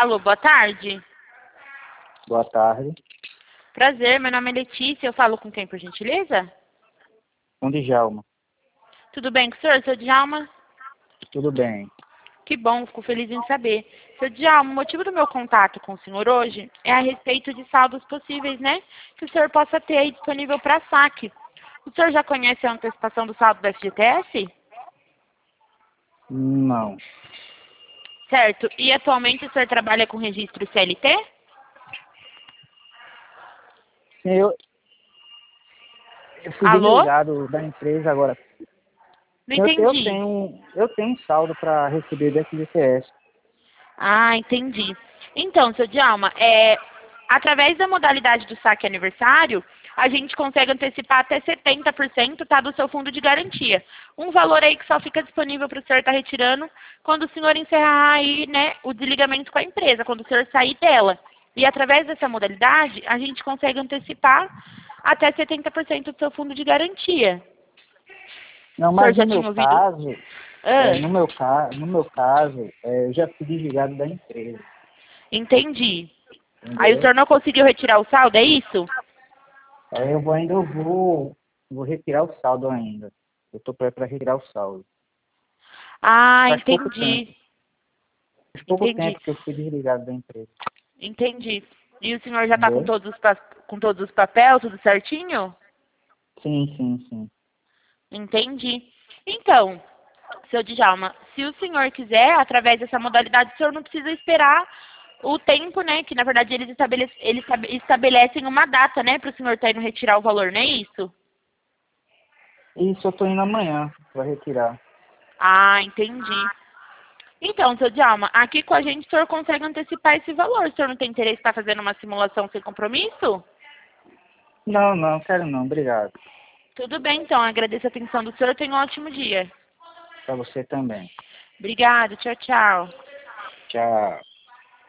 Alô, boa tarde. Boa tarde. Prazer, meu nome é Letícia. Eu falo com quem, por gentileza? Com Djalma. Tudo bem com o senhor, seu Djalma? Tudo bem. Que bom, fico feliz em saber. Seu Djalma, o motivo do meu contato com o senhor hoje é a respeito de saldos possíveis, né? Que o senhor possa ter aí disponível para saque. O senhor já conhece a antecipação do saldo do FGTS? Não. Certo. E atualmente o senhor trabalha com registro CLT? Sim, eu fui Alô? desligado da empresa agora. Não Eu entendi. tenho saldo para receber do FGTS. Ah, entendi. Então, seu Djalma, através da modalidade do saque aniversário, a gente consegue antecipar até 70%, tá, do seu fundo de garantia. Um valor aí que só fica disponível para o senhor estar retirando quando o senhor encerrar aí, né, o desligamento com a empresa, quando o senhor sair dela. E através dessa modalidade, a gente consegue antecipar até 70% do seu fundo de garantia. Não, O senhor mas já tinha ouvido? Ah, no meu caso, eu já fui desligado da empresa, entendi. Aí o entendeu? senhor não conseguiu retirar o saldo, é isso? Aí eu vou retirar o saldo ainda. Eu tô para retirar o saldo. Ah, Faz pouco tempo. entendi. Faz pouco Entendi. tempo que eu fui desligado da empresa, Entendi. E o senhor já está com entendeu? todos os papéis, tudo certinho? Sim, sim, sim. Entendi. Então, seu Djalma, se o senhor quiser, através dessa modalidade, o senhor não precisa esperar o tempo, né? Que na verdade eles estabelecem uma data, né, para o senhor estar indo retirar o valor, não é isso? Isso eu tô indo amanhã para retirar. Ah, entendi. Então, seu Djalma, aqui com a gente o senhor consegue antecipar esse valor. O senhor não tem interesse em estar fazendo uma simulação sem compromisso? Não, não, quero não. Obrigado. Tudo bem, então. Agradeço a atenção do senhor. Tenha um ótimo dia. Para você também. Obrigada. Tchau, tchau. Tchau.